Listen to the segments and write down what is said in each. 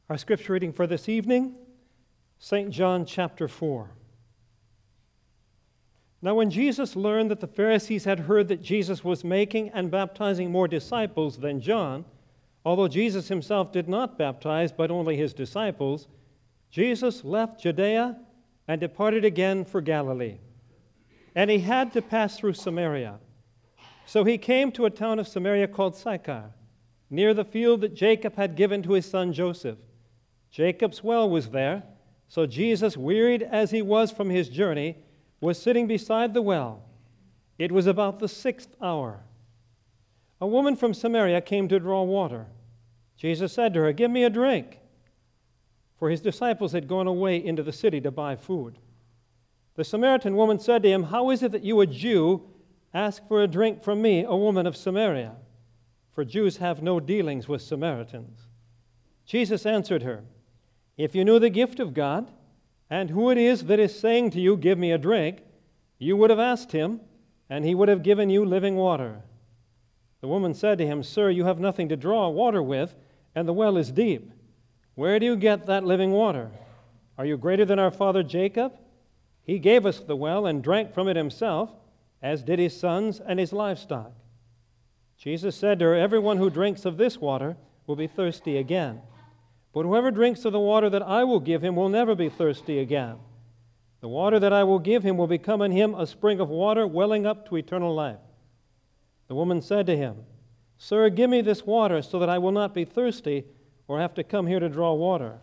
Our scripture reading for this evening, St. John chapter 4. Now when Jesus learned that the Pharisees had heard that Jesus was making and baptizing more disciples than John, although Jesus himself did not baptize but only his disciples, Jesus left Judea and departed again for Galilee. And he had to pass through Samaria. So he came to a town of Samaria called Sychar, near the field that Jacob had given to his son Joseph. Jacob's well was there, so Jesus, wearied as he was from his journey, was sitting beside the well. It was about the 6th hour. A woman from Samaria came to draw water. Jesus said to her, "Give me a drink," for his disciples had gone away into the city to buy food. The Samaritan woman said to him, "How is it that you, a Jew, ask for a drink from me, a woman of Samaria?" For Jews have no dealings with Samaritans. Jesus answered her, "If you knew the gift of God, and who it is that is saying to you, 'Give me a drink,' you would have asked him, and he would have given you living water." The woman said to him, "Sir, you have nothing to draw water with, and the well is deep. Where do you get that living water? Are you greater than our father Jacob? He gave us the well and drank from it himself, as did his sons and his livestock." Jesus said to her, "Everyone who drinks of this water will be thirsty again. But whoever drinks of the water that I will give him will never be thirsty again. The water that I will give him will become in him a spring of water welling up to eternal life." The woman said to him, "Sir, give me this water so that I will not be thirsty or have to come here to draw water."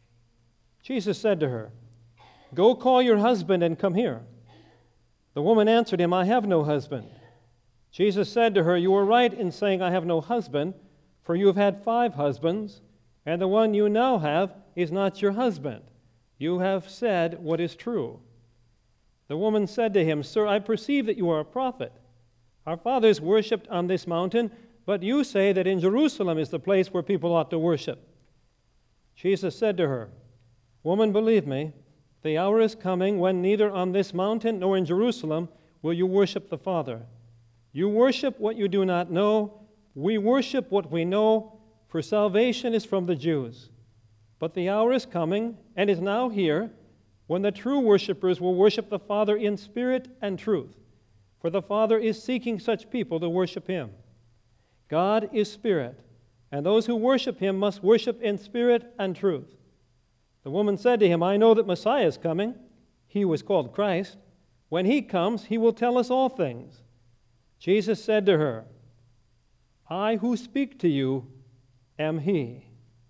Jesus said to her, "Go call your husband and come here." The woman answered him, "I have no husband." Jesus said to her, "You are right in saying, 'I have no husband,' for you have had 5 husbands, and the one you now have is not your husband. You have said what is true." The woman said to him, "Sir, I perceive that you are a prophet. Our fathers worshipped on this mountain, but you say that in Jerusalem is the place where people ought to worship." Jesus said to her, "Woman, believe me, the hour is coming when neither on this mountain nor in Jerusalem will you worship the Father. You worship what you do not know. We worship what we know, for salvation is from the Jews. But the hour is coming, and is now here, when the true worshipers will worship the Father in spirit and truth, for the Father is seeking such people to worship him. God is spirit, and those who worship him must worship in spirit and truth." The woman said to him, "I know that Messiah is coming," he who is called Christ. "When he comes, he will tell us all things." Jesus said to her, "I who speak to you am he."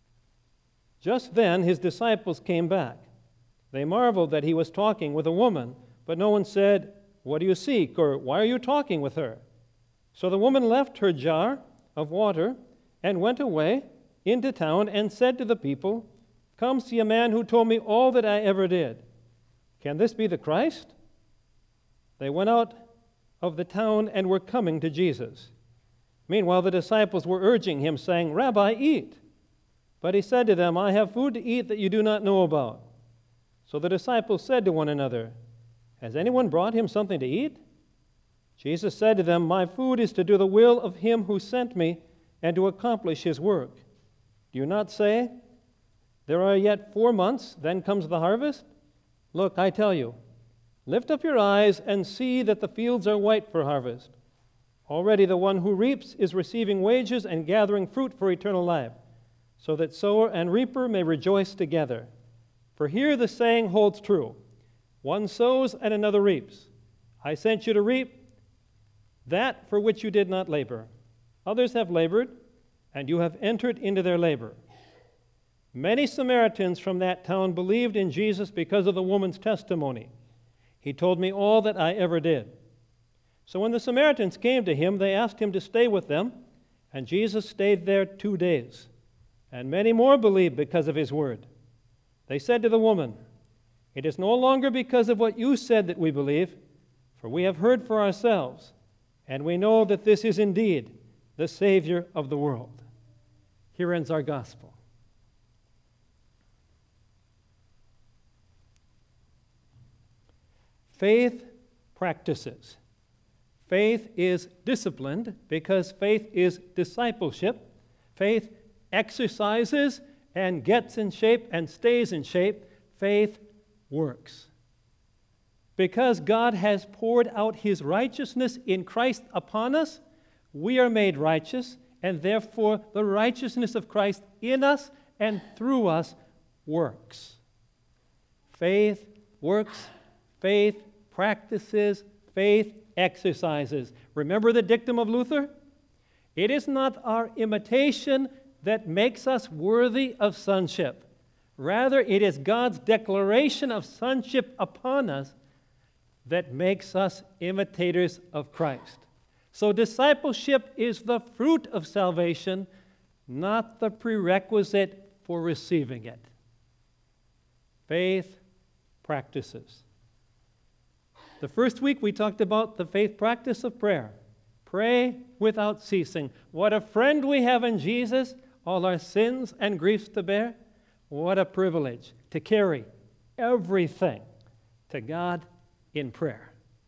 Just then his disciples came back. They marveled that he was talking with a woman, but no one said, "What do you seek?" or "Why are you talking with her?" So the woman left her jar of water and went away into town and said to the people, "Come see a man who told me all that I ever did. Can this be the Christ?" They went out of the town and were coming to Jesus. Meanwhile, the disciples were urging him, saying, "Rabbi, eat." But he said to them, "I have food to eat that you do not know about." So the disciples said to one another, "Has anyone brought him something to eat?" Jesus said to them, "My food is to do the will of him who sent me and to accomplish his work. Do you not say, 'There are yet 4 months, then comes the harvest'? Look, I tell you, lift up your eyes and see that the fields are white for harvest. Already the one who reaps is receiving wages and gathering fruit for eternal life, so that sower and reaper may rejoice together. For here the saying holds true, 'One sows and another reaps.' I sent you to reap that for which you did not labor. Others have labored, and you have entered into their labor." Many Samaritans from that town believed in Jesus because of the woman's testimony. "He told me all that I ever did." So when the Samaritans came to him, they asked him to stay with them, and Jesus stayed there 2 days. And many more believed because of his word. They said to the woman, "It is no longer because of what you said that we believe, for we have heard for ourselves, and we know that this is indeed the Savior of the world." Here ends our gospel. Faith practices. Faith is disciplined because faith is discipleship. Faith exercises and gets in shape and stays in shape, faith works. Because God has poured out his righteousness in Christ upon us, we are made righteous, and therefore the righteousness of Christ in us and through us works. Faith works, faith practices, faith exercises. Remember the dictum of Luther? It is not our imitation that makes us worthy of sonship. Rather, it is God's declaration of sonship upon us that makes us imitators of Christ. So discipleship is the fruit of salvation, not the prerequisite for receiving it. Faith practices. The first week we talked about the faith practice of prayer. Pray without ceasing. What a friend we have in Jesus, all our sins and griefs to bear. What a privilege to carry everything to God in prayer.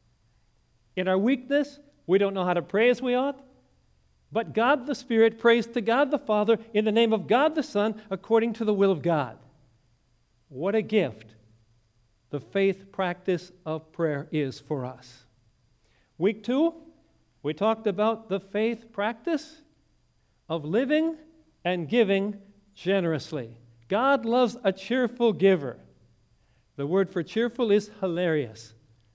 In our weakness, we don't know how to pray as we ought, but God the Spirit prays to God the Father in the name of God the Son according to the will of God. What a gift the faith practice of prayer is for us. Week 2, we talked about the faith practice of living and giving generously. God loves a cheerful giver. The word for cheerful is hilarious.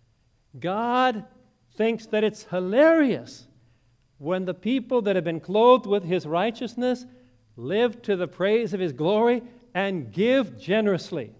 God thinks that it's hilarious when the people that have been clothed with his righteousness live to the praise of his glory and give generously.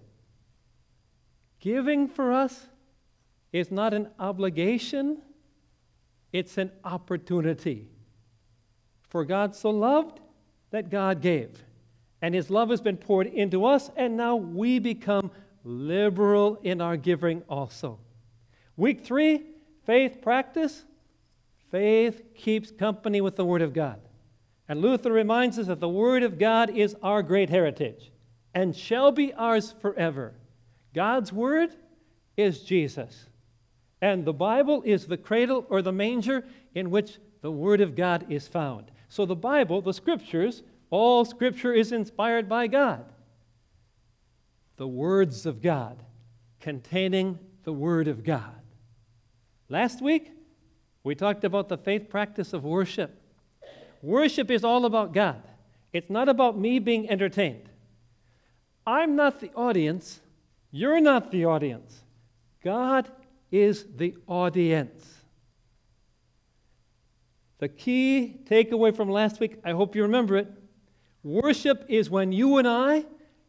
Giving for us is not an obligation, it's an opportunity. For God so loved that God gave. And his love has been poured into us, and now we become liberal in our giving also. Week 3, faith practice. Faith keeps company with the Word of God. And Luther reminds us that the Word of God is our great heritage and shall be ours forever. God's Word is Jesus. And the Bible is the cradle or the manger in which the Word of God is found. So the Bible, the Scriptures, all Scripture is inspired by God. The words of God containing the Word of God. Last week, we talked about the faith practice of worship. Worship is all about God. It's not about me being entertained. I'm not the audience. You're not the audience. God is the audience. The key takeaway from last week, I hope you remember it. Worship is when you and I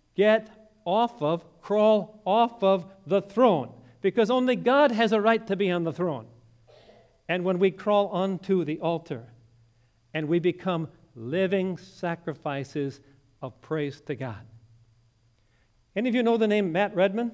crawl off of the throne, because only God has a right to be on the throne. And when we crawl onto the altar and we become living sacrifices of praise to God. Any of you know the name Matt Redman?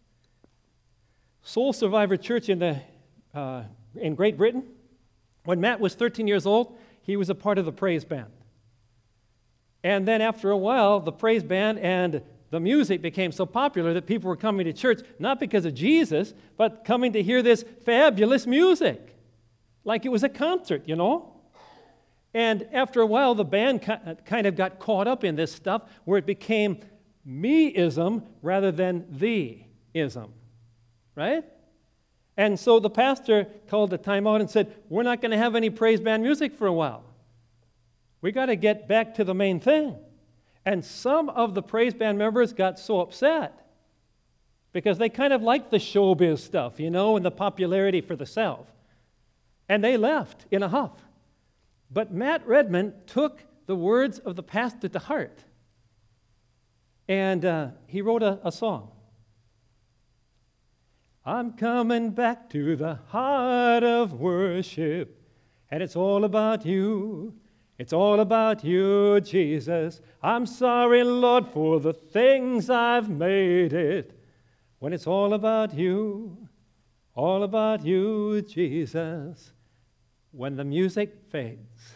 Soul Survivor Church in Great Britain. When Matt was 13 years old, he was a part of the praise band. And then after a while, the praise band and the music became so popular that people were coming to church, not because of Jesus, but coming to hear this fabulous music. Like it was a concert, you know? And after a while, the band kind of got caught up in this stuff where it became me-ism rather than the-ism, right? And so the pastor called a timeout and said, we're not going to have any praise band music for a while. We got to get back to the main thing. And some of the praise band members got so upset because they kind of liked the showbiz stuff, you know, and the popularity for the self. And they left in a huff. But Matt Redman took the words of the pastor to heart. And he wrote a song. I'm coming back to the heart of worship, and it's all about you. It's all about you, Jesus. I'm sorry, Lord, for the things I've made it. When it's all about you, Jesus. When the music fades,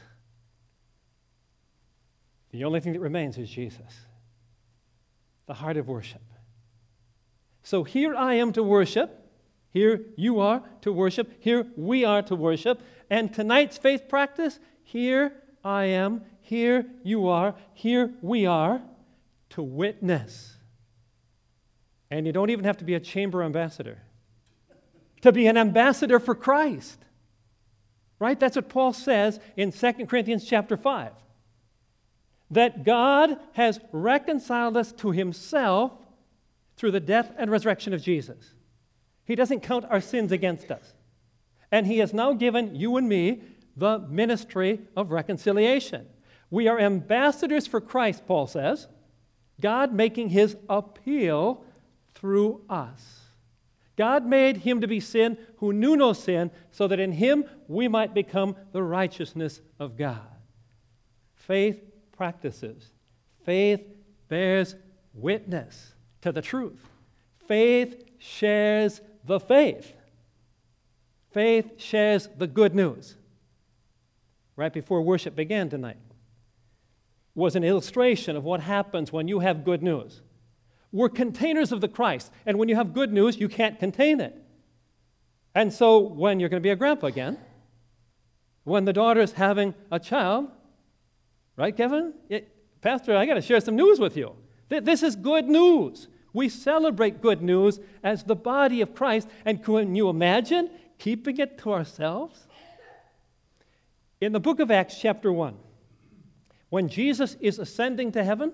the only thing that remains is Jesus, the heart of worship. So here I am to worship. Here you are to worship. Here we are to worship. And tonight's faith practice, here I am, here you are, here we are to witness. And you don't even have to be a chamber ambassador. To be an ambassador for Christ. Right? That's what Paul says in 2 Corinthians chapter 5. That God has reconciled us to himself through the death and resurrection of Jesus. He doesn't count our sins against us. And he has now given you and me the ministry of reconciliation. We are ambassadors for Christ, Paul says, God making his appeal through us. God made him to be sin who knew no sin, so that in him we might become the righteousness of God. Faith practices. Faith bears witness to the truth. Faith shares the faith. Faith shares the good news. Right before worship began tonight was an illustration of what happens when you have good news. We're containers of the Christ, and when you have good news, you can't contain it. And so when you're going to be a grandpa again, when the daughter's having a child, right, Kevin? Pastor, I got to share some news with you. This is good news. We celebrate good news as the body of Christ, and can you imagine keeping it to ourselves? In the book of Acts, chapter 1, when Jesus is ascending to heaven,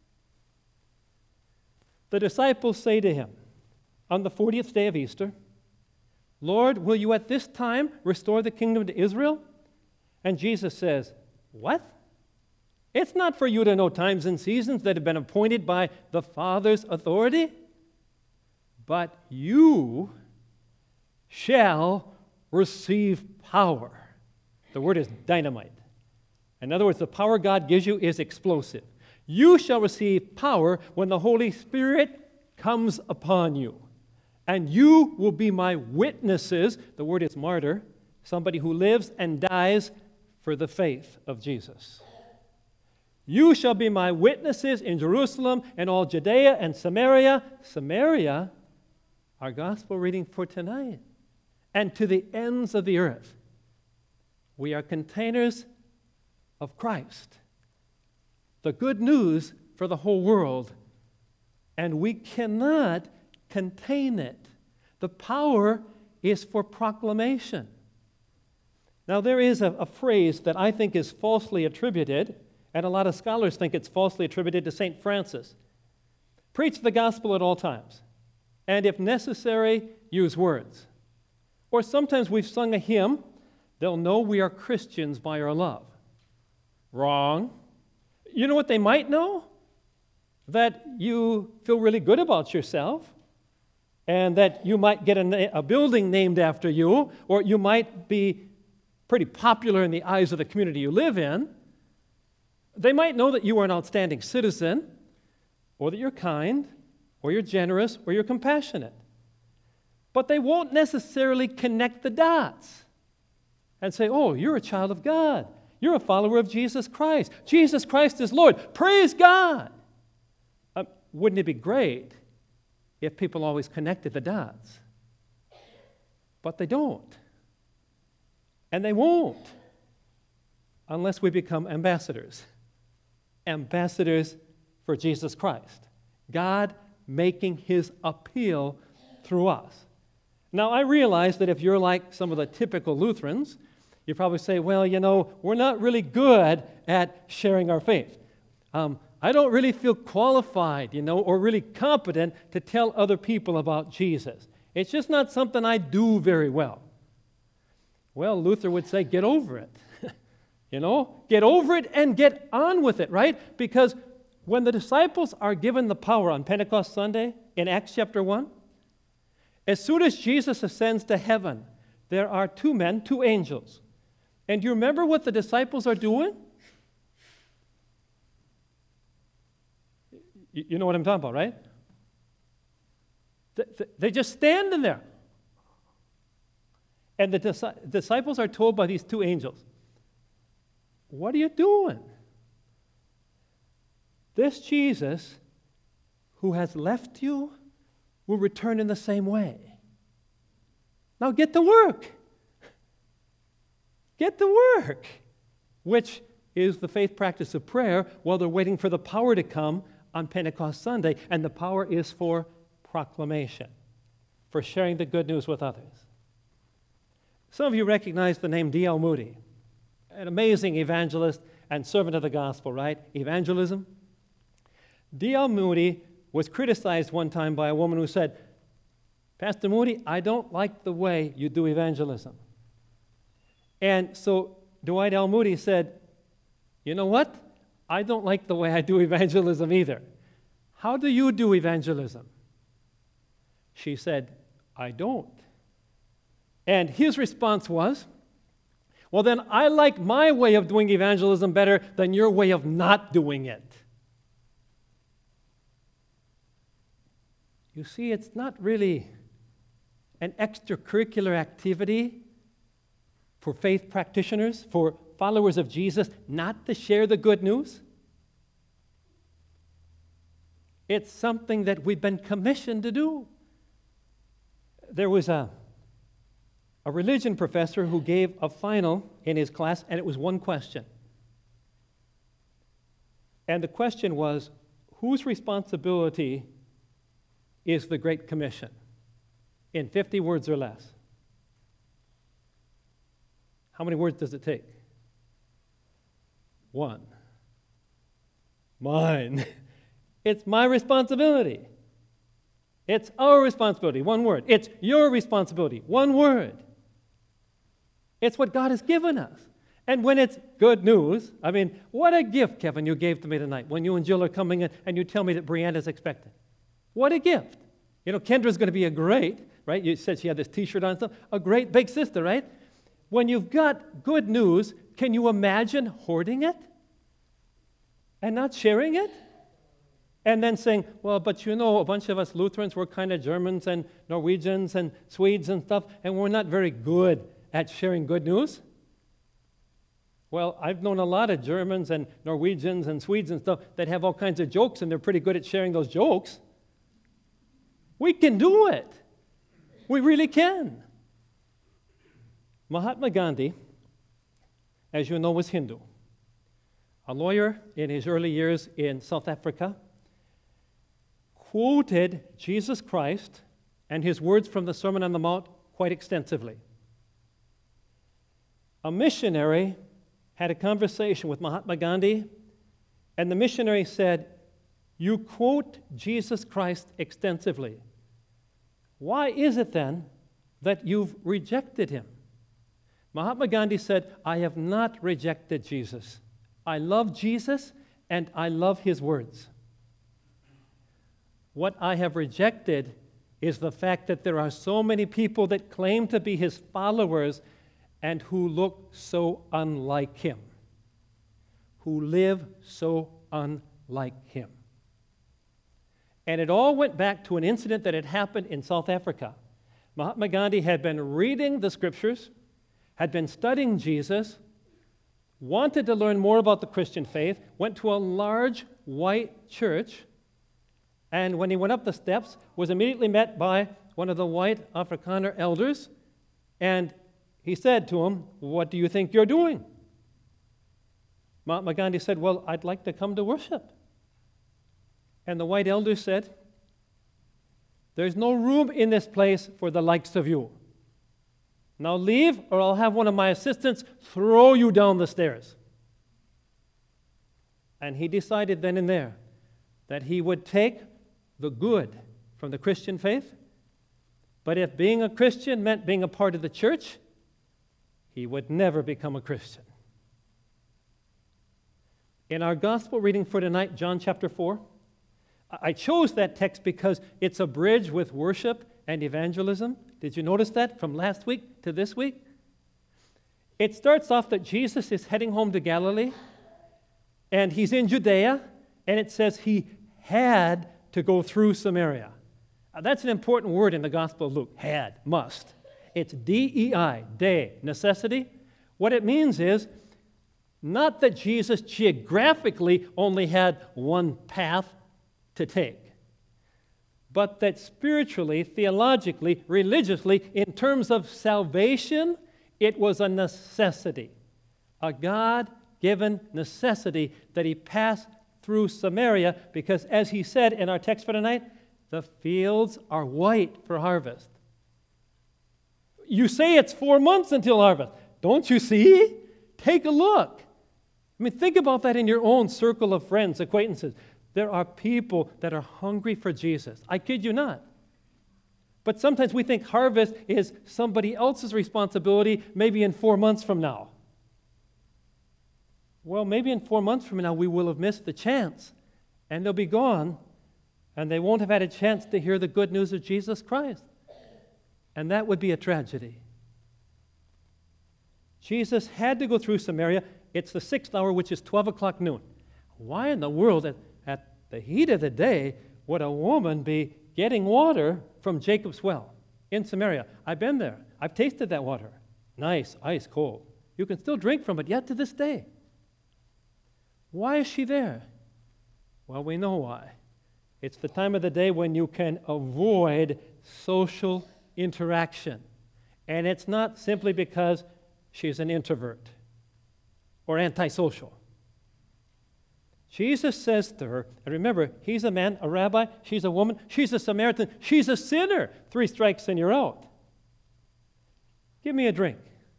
the disciples say to him on the 40th day of Easter, Lord, will you at this time restore the kingdom to Israel? And Jesus says, what? It's not for you to know times and seasons that have been appointed by the Father's authority, but you shall receive power. The word is dynamite. In other words, the power God gives you is explosive. You shall receive power when the Holy Spirit comes upon you. And you will be my witnesses. The word is martyr, somebody who lives and dies for the faith of Jesus. You shall be my witnesses in Jerusalem and all Judea and Samaria. Samaria, our gospel reading for tonight. And to the ends of the earth. We are containers of Christ. The good news for the whole world. And we cannot contain it. The power is for proclamation. Now, there is a phrase that I think is falsely attributed, and a lot of scholars think it's falsely attributed to St. Francis. Preach the gospel at all times, and if necessary, use words. Or sometimes we've sung a hymn, they'll know we are Christians by our love. Wrong. You know what they might know? That you feel really good about yourself, and that you might get a building named after you, or you might be pretty popular in the eyes of the community you live in. They might know that you are an outstanding citizen, or that you're kind, or you're generous, or you're compassionate. But they won't necessarily connect the dots and say, oh, you're a child of God. You're a follower of Jesus Christ. Jesus Christ is Lord. Praise God. Wouldn't it be great if people always connected the dots? But they don't. And they won't unless we become ambassadors. Ambassadors for Jesus Christ. God making his appeal through us. Now, I realize that if you're like some of the typical Lutherans, you probably say, well, you know, we're not really good at sharing our faith. I don't really feel qualified, or really competent to tell other people about Jesus. It's just not something I do very well. Well, Luther would say, get over it. Get over it and get on with it, right? Because when the disciples are given the power on Pentecost Sunday in Acts chapter 1, as soon as Jesus ascends to heaven, there are two men, two angels. And do you remember what the disciples are doing? You know what I'm talking about, right? They just standing there. And the disciples are told by these two angels, what are you doing? This Jesus who has left you will return in the same way. Now get to work. Get to work. Which is the faith practice of prayer while they're waiting for the power to come on Pentecost Sunday, and the power is for proclamation, for sharing the good news with others. Some of you recognize the name D.L. Moody, an amazing evangelist and servant of the gospel, right? Evangelism. D.L. Moody was criticized one time by a woman who said, Pastor Moody, I don't like the way you do evangelism. And so Dwight L. Moody said, you know what? I don't like the way I do evangelism either. How do you do evangelism? She said, I don't. And his response was, well, then I like my way of doing evangelism better than your way of not doing it. You see, it's not really an extracurricular activity for faith practitioners, for followers of Jesus, not to share the good news. It's something that we've been commissioned to do. There was a religion professor who gave a final in his class, and it was one question. And the question was, whose responsibility is the Great Commission? In 50 words or less. How many words does it take? One. Mine. It's my responsibility. It's our responsibility. One word. It's your responsibility. One word. It's what God has given us. And when it's good news, I mean, what a gift, Kevin, you gave to me tonight when you and Jill are coming in and you tell me that Brianna's expected. What a gift. You know, Kendra's going to be a great, right? You said she had this T-shirt on and stuff. A great big sister, right? When you've got good news, can you imagine hoarding it and not sharing it? And then saying, well, but you know, a bunch of us Lutherans, we're kind of Germans and Norwegians and Swedes and stuff, and we're not very good at sharing good news. Well, I've known a lot of Germans and Norwegians and Swedes and stuff that have all kinds of jokes, and they're pretty good at sharing those jokes. We can do it. We really can. Mahatma Gandhi, as you know, was Hindu. A lawyer in his early years in South Africa, quoted Jesus Christ and his words from the Sermon on the Mount quite extensively. A missionary had a conversation with Mahatma Gandhi, and the missionary said, you quote Jesus Christ extensively. Why is it then that you've rejected him? Mahatma Gandhi said, I have not rejected Jesus. I love Jesus and I love his words. What I have rejected is the fact that there are so many people that claim to be his followers and who look so unlike him, who live so unlike him. And it all went back to an incident that had happened in South Africa. Mahatma Gandhi had been reading the scriptures, had been studying Jesus, wanted to learn more about the Christian faith, went to a large white church, and when he went up the steps, was immediately met by one of the white Afrikaner elders, and he said to him, what do you think you're doing? Mahatma Gandhi said, well, I'd like to come to worship. And the white elder said, there's no room in this place for the likes of you. Now leave, or I'll have one of my assistants throw you down the stairs. And he decided then and there that he would take the good from the Christian faith, but if being a Christian meant being a part of the church, he would never become a Christian. In our gospel reading for tonight, John chapter 4, I chose that text because it's a bridge with worship and evangelism. Did you notice that from last week to this week? It starts off that Jesus is heading home to Galilee, and he's in Judea, and it says he had to go through Samaria. Now, that's an important word in the Gospel of Luke, had, must. It's D-E-I, de, necessity. What it means is not that Jesus geographically only had one path to take, but that spiritually, theologically, religiously, in terms of salvation, it was a necessity, a God-given necessity that he pass through Samaria because, as he said in our text for tonight, the fields are white for harvest. You say it's 4 months until harvest. Don't you see? Take a look. I mean, think about that in your own circle of friends, acquaintances. There are people that are hungry for Jesus. I kid you not. But sometimes we think harvest is somebody else's responsibility, maybe in 4 months from now. Well, maybe in 4 months from now we will have missed the chance, and they'll be gone, and they won't have had a chance to hear the good news of Jesus Christ. And that would be a tragedy. Jesus had to go through Samaria. It's the 6th hour, which is 12 o'clock noon. Why in the world, at the heat of the day, would a woman be getting water from Jacob's well in Samaria? I've been there. I've tasted that water. Nice, ice cold. You can still drink from it yet to this day. Why is she there? Well, we know why. It's the time of the day when you can avoid social interaction. And it's not simply because she's an introvert or antisocial. Jesus says to her, and remember, he's a man, a rabbi, she's a woman, she's a Samaritan, she's a sinner. 3 strikes and you're out. Give me a drink.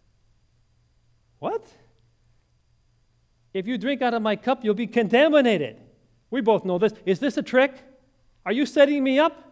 What? If you drink out of my cup, you'll be contaminated. We both know this. Is this a trick? Are you setting me up?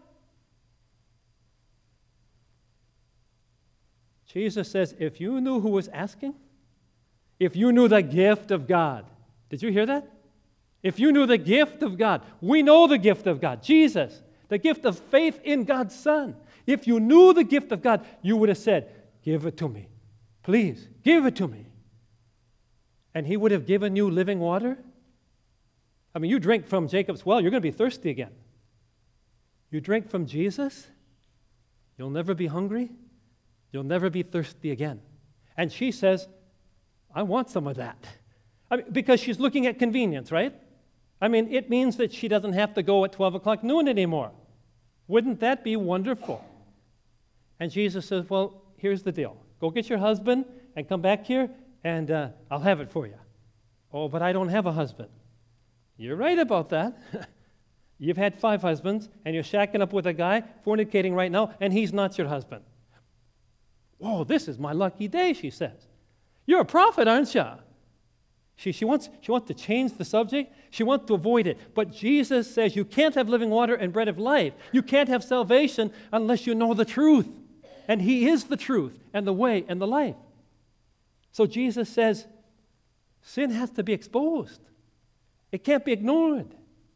Jesus says, if you knew who was asking, if you knew the gift of God, did you hear that? If you knew the gift of God, we know the gift of God, Jesus, the gift of faith in God's Son. If you knew the gift of God, you would have said, give it to me. Please, give it to me. And he would have given you living water? I mean, you drink from Jacob's well, you're going to be thirsty again. You drink from Jesus, you'll never be hungry, you'll never be thirsty again. And she says, I want some of that. I mean, because she's looking at convenience, right? I mean, it means that she doesn't have to go at 12 o'clock noon anymore. Wouldn't that be wonderful? And Jesus says, well, here's the deal. Go get your husband and come back here, and I'll have it for you. Oh, but I don't have a husband. You're right about that. You've had 5 husbands, and you're shacking up with a guy, fornicating right now, and he's not your husband. Whoa, this is my lucky day, she says. You're a prophet, aren't you? She wants to change the subject. She wants to avoid it. But Jesus says you can't have living water and bread of life. You can't have salvation unless you know the truth. And he is the truth and the way and the life. So Jesus says sin has to be exposed. It can't be ignored.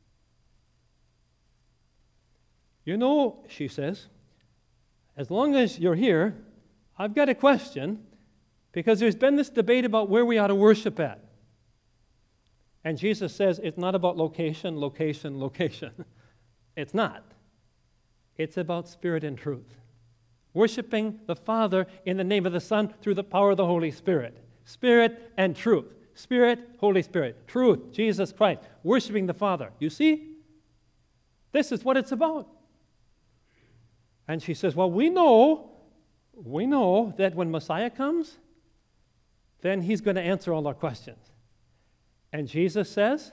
You know, she says, as long as you're here, I've got a question, because there's been this debate about where we ought to worship at. And Jesus says it's not about location, location, location. It's not. It's about spirit and truth. Worshiping the Father in the name of the Son through the power of the Holy Spirit. Spirit and truth. Spirit, Holy Spirit. Truth, Jesus Christ. Worshiping the Father. You see? This is what it's about. And she says, well, we know that when Messiah comes, then he's going to answer all our questions. And Jesus says,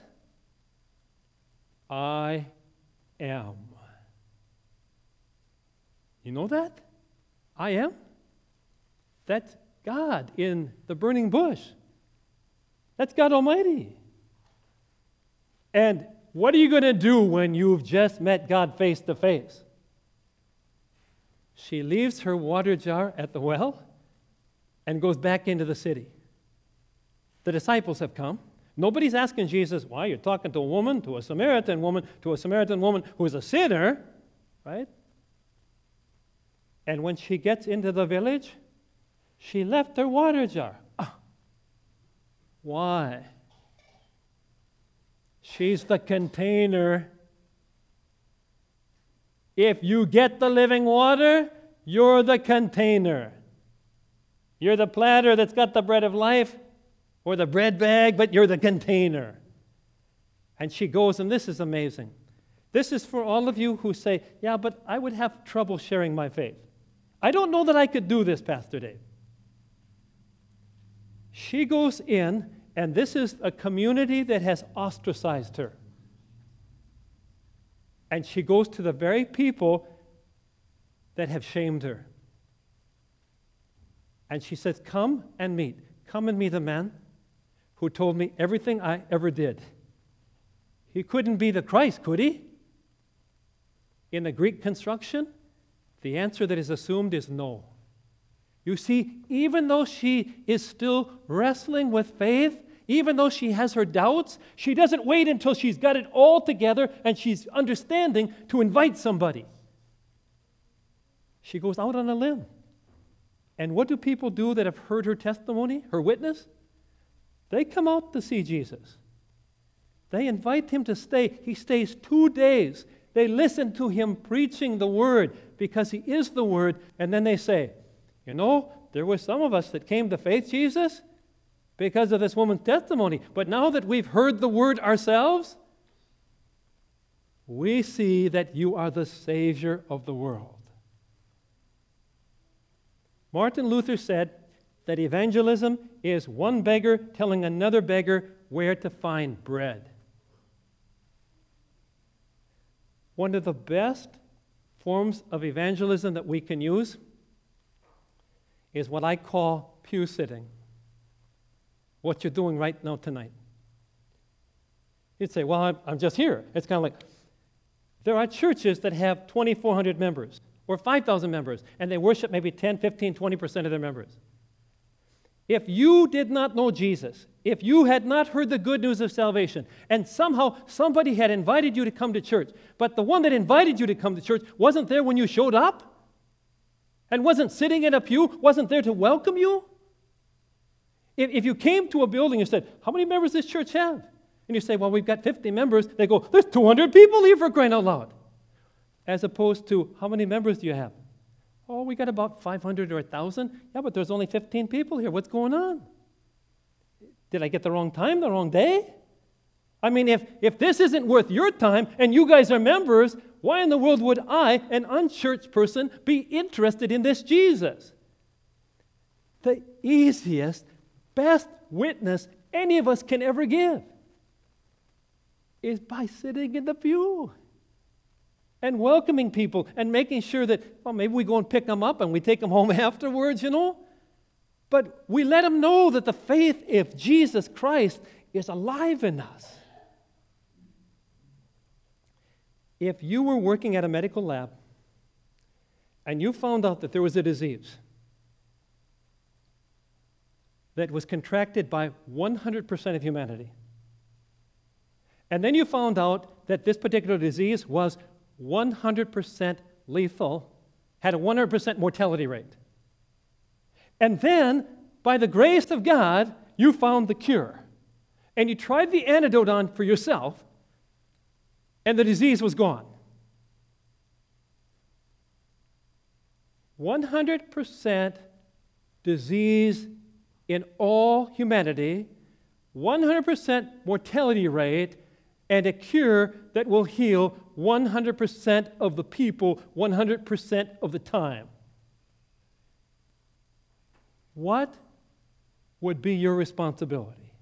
I am. You know that? I am? That's God in the burning bush. That's God Almighty. And what are you going to do when you've just met God face to face? She leaves her water jar at the well and goes back into the city. The disciples have come. Nobody's asking Jesus, why you're talking to a woman, to a Samaritan woman who is a sinner, right? And when she gets into the village, she left her water jar. Why? She's the container. If you get the living water, you're the container. You're the platter that's got the bread of life, or the bread bag, but you're the container. And she goes, and this is amazing. This is for all of you who say, yeah, but I would have trouble sharing my faith. I don't know that I could do this, Pastor Dave. She goes in, and this is a community that has ostracized her. And she goes to the very people that have shamed her. And she says, come and meet. Come and meet a man who told me everything I ever did. He couldn't be the Christ, could he? In the Greek construction, the answer that is assumed is no. You see, even though she is still wrestling with faith, even though she has her doubts, she doesn't wait until she's got it all together and she's understanding to invite somebody. She goes out on a limb. And what do people do that have heard her testimony, her witness? They come out to see Jesus. They invite him to stay. He stays 2 days. They listen to him preaching the word because he is the word. And then they say, you know, there were some of us that came to faith, Jesus, because of this woman's testimony. But now that we've heard the word ourselves, we see that you are the Savior of the world. Martin Luther said that evangelism is one beggar telling another beggar where to find bread. One of the best forms of evangelism that we can use is what I call pew sitting. What you're doing right now tonight. You'd say, well, I'm just here. It's kind of like, there are churches that have 2,400 members or 5,000 members, and they worship maybe 10, 15, 20% of their members. If you did not know Jesus, if you had not heard the good news of salvation, and somehow somebody had invited you to come to church, but the one that invited you to come to church wasn't there when you showed up, and wasn't sitting in a pew, wasn't there to welcome you, if you came to a building and said, how many members does this church have? And you say, well, we've got 50 members. They go, there's 200 people here for crying out loud. As opposed to, how many members do you have? Oh, we got about 500 or 1,000. Yeah, but there's only 15 people here. What's going on? Did I get the wrong time, the wrong day? I mean, if this isn't worth your time and you guys are members, why in the world would I, an unchurched person, be interested in this Jesus? The easiest, best witness any of us can ever give is by sitting in the pew and welcoming people and making sure that, well, maybe we go and pick them up and we take them home afterwards, you know. But we let them know that the faith of Jesus Christ is alive in us. If you were working at a medical lab and you found out that there was a disease that was contracted by 100% of humanity, and then you found out that this particular disease was 100% lethal, had a 100% mortality rate. And then, by the grace of God, you found the cure. And you tried the antidote on for yourself, and the disease was gone. 100% disease in all humanity, 100% mortality rate, and a cure that will heal 100% of the people 100% of the time. What would be your responsibility?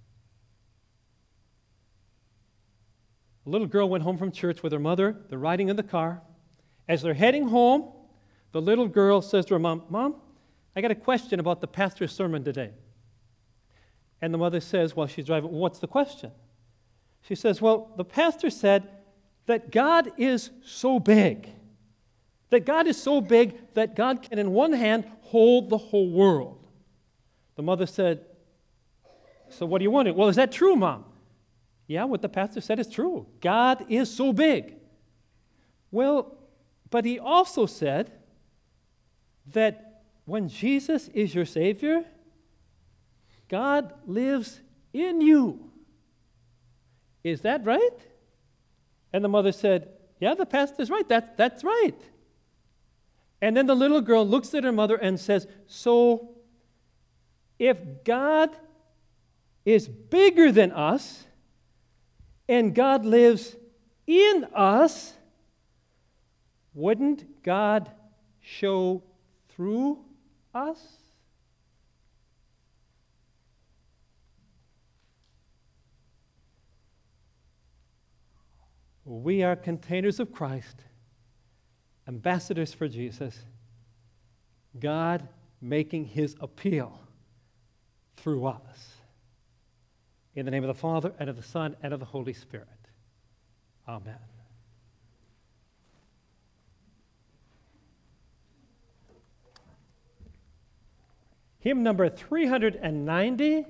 A little girl went home from church with her mother. They're riding in the car. As they're heading home, the little girl says to her mom, Mom, I got a question about the pastor's sermon today. And the mother says, while she's driving, what's the question? She says, well, the pastor said that God is so big. That God is so big that God can, in one hand, hold the whole world. The mother said, so what do you want? Well, is that true, Mom? Yeah, what the pastor said is true. God is so big. Well, but he also said that when Jesus is your Savior, God lives in you. Is that right? And the mother said, yeah, the pastor's right. That's right. And then the little girl looks at her mother and says, so if God is bigger than us and God lives in us, wouldn't God show through us? We are containers of Christ, ambassadors for Jesus, God making his appeal through us. In the name of the Father, and of the Son, and of the Holy Spirit. Amen. Hymn number 390.